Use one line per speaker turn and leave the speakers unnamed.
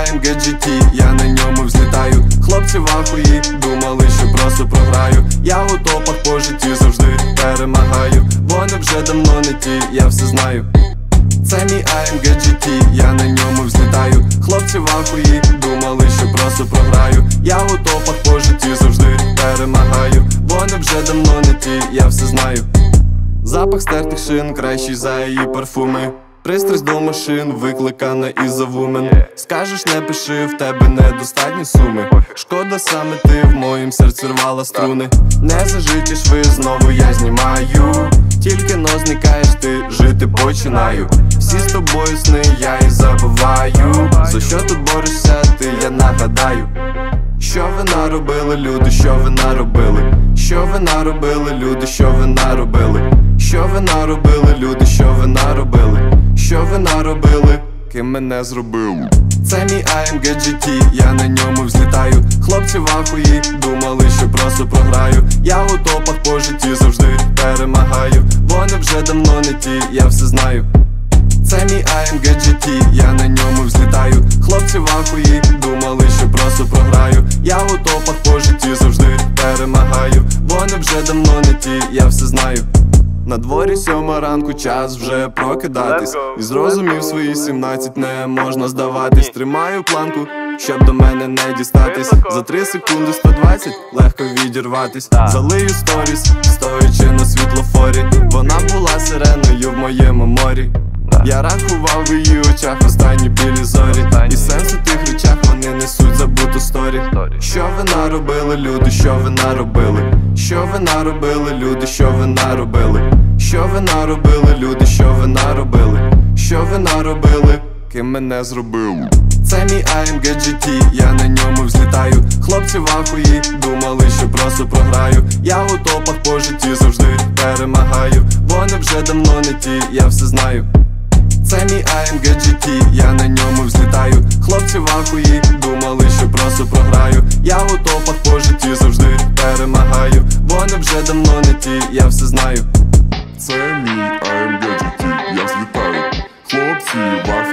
AMG GT, я на ньому взлітаю. Хлопці в ахуї, думали, що просто програю. Я у топах по житті завжди перемагаю. Вони вже давно не ті, я все знаю. Це мій AMG GT, я на ньому взлітаю. Хлопці в ахуї, думали, що просто програю. Я у топах по житті завжди перемагаю. Вони вже давно не ті, я все знаю. Запах стертих шин кращий за її парфуми. Пристрасть до машин викликана із-за вумен. Скажеш не пиши, в тебе недостатні суми. Шкода, саме ти в моїм серці рвала струни. Не зажиті шви, знову я знімаю. Тільки но зникаєш ти, жити починаю. Всі з тобою сни я і забуваю. За що тут борешся ти, я нагадаю. Що ви наробили, люди, що ви наробили? Що ви наробили, люди, що ви наробили? Що ви наробили, люди, що ви наробили? Що ви наробили, ким мене зробили? Це мій AMG GT, я на ньому взлітаю. Хлопці в ахуї, думали, що просто програю. Я у топах по житті завжди перемагаю. Вони вже давно не ті, я все знаю. Це мій AMG GT, я на ньому взлітаю. Хлопці в ахуї, думали, що просто програю. Я у топах по житті завжди перемагаю. Вони вже давно не ті, я все знаю. На дворі 7 ранку, час вже прокидатись. І зрозумів, свої 17 не можна здаватись. Тримаю планку, щоб до мене не дістатись. За 3 секунди 120, легко відірватись. Залию сторіс, стоячи на світлофорі. Вона була сиреною в моєму морі. Я рахував в її очах останні білі зорі. І сенс у тих речах, вони несуть забуту сторі. Що ви наробили, люди, що ви наробили? Що ви наробили, люди, що ви наробили? Що ви наробили, люди, що ви наробили? Що ви наробили, ким мене зробили? Це мій AMG GT, я на ньому взлітаю. Хлопці в ахуї, думали, що просто програю. Я у топах по житті завжди перемагаю. Вони вже давно не ті, я все знаю. Це мій AMG GT, я на ньому взлітаю. Хлопці в ахуї, думали, що просто програю. Я у топах по житті завжди перемагаю. Вони вже давно не ті, я все знаю.
Це мій AMG GT, я злітаю. Хлопці в